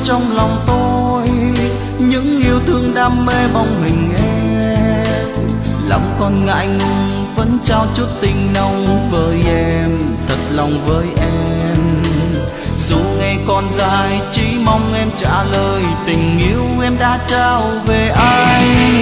trong lòng tôi, những yêu thương đam mê bóng hình em. Lòng con ngại ngùng vẫn trao chút tình nồng với em, thật lòng với em. Dù ngày còn dài chỉ mong em trả lời tình yêu em đã trao về anh.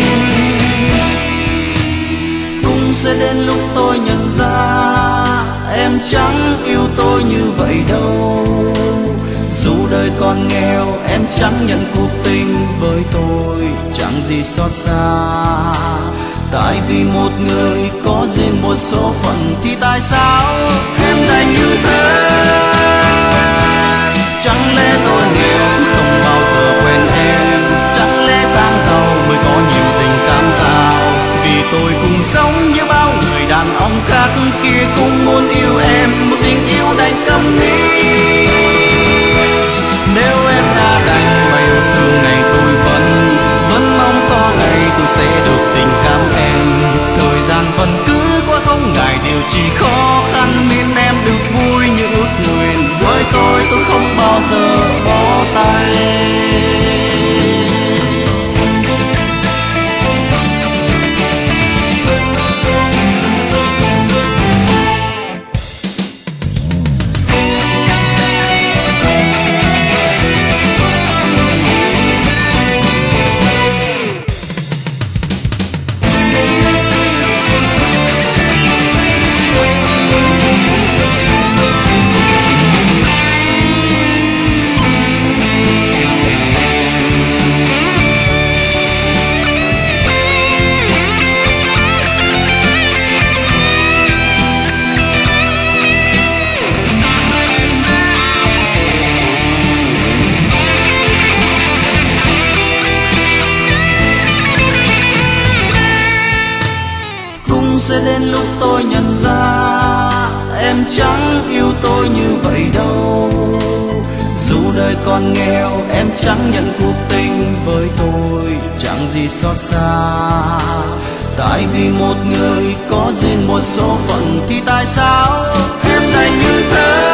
Cũng sẽ đến lúc tôi nhận ra em chẳng yêu tôi như vậy đâu. Dù đời còn nghèo em chẳng nhận cuộc tình với tôi, chẳng gì xót xa. Tại vì một người có riêng một số phận thì tại sao em đành như thế? Chẳng lẽ tôi nghèo không bao giờ quen em? Chẳng lẽ sang giàu mới có nhiều tình cảm sao? Vì tôi cũng giống như bao người đàn ông khác kia cũng muốn yêu em, một tình yêu đành câm nín. Nếu em đã đành mà yêu thương này tôi vẫn mong có ngày tôi sẽ được tình cảm em. Thời gian vẫn cứ qua không ngại điều chỉ khó khăn, nên em được vui như ước nguyện. Với tôi không bao giờ bỏ tay. Sẽ đến lúc tôi nhận ra em chẳng yêu tôi như vậy đâu. Dù đời còn nghèo em chẳng nhận cuộc tình với tôi, chẳng gì xót xa. Tại vì một người có riêng một số phận thì tại sao em đành như thế?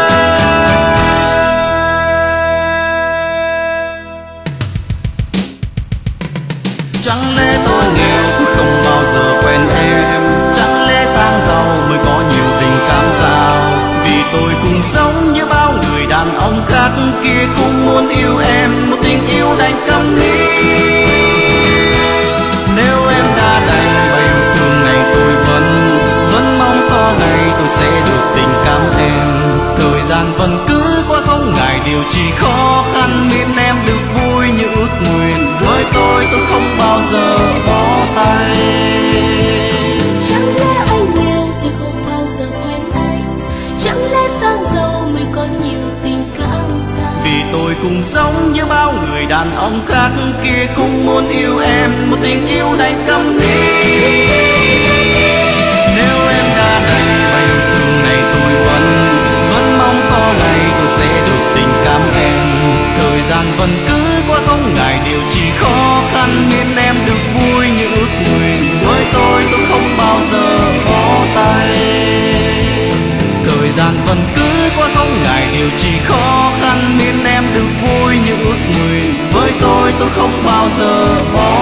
Chẳng lẽ tôi nghèo không bao giờ quen em? Chẳng lẽ sang giàu mới có nhiều tình cảm sao? Vì tôi cũng giống như bao người đàn ông khác kia cũng muốn yêu em, một tình yêu đành câm nín. Nếu em đã đành mà yêu thương này tôi vẫn mong có ngày tôi sẽ được tình cảm em. Thời gian vẫn cứ qua không ngại điều chỉ khó khăn, nên em được vui như ước nguyện. Với tôi không bao giờ bỏ tay. Chẳng lẽ anh nghèo tôi không bao giờ quen anh? Chẳng lẽ sang giàu mới có nhiều tình cảm sao? Vì tôi cũng giống như bao người đàn ông khác kia cũng muốn yêu em, một tình yêu đành câm nín. Nếu em đã đành mà yêu thương này tôi vẫn mong có ngày tôi sẽ được tình cảm em. Thời gian vẫn cứ qua không ngại điều chỉ khó khăn, nên em được vui như ước nguyện. Với tôi không bao giờ bỏ tay. Thời gian vẫn cứ qua không ngại điều chỉ khó khăn, nên em được vui như ước nguyện. Với tôi không bao giờ bỏ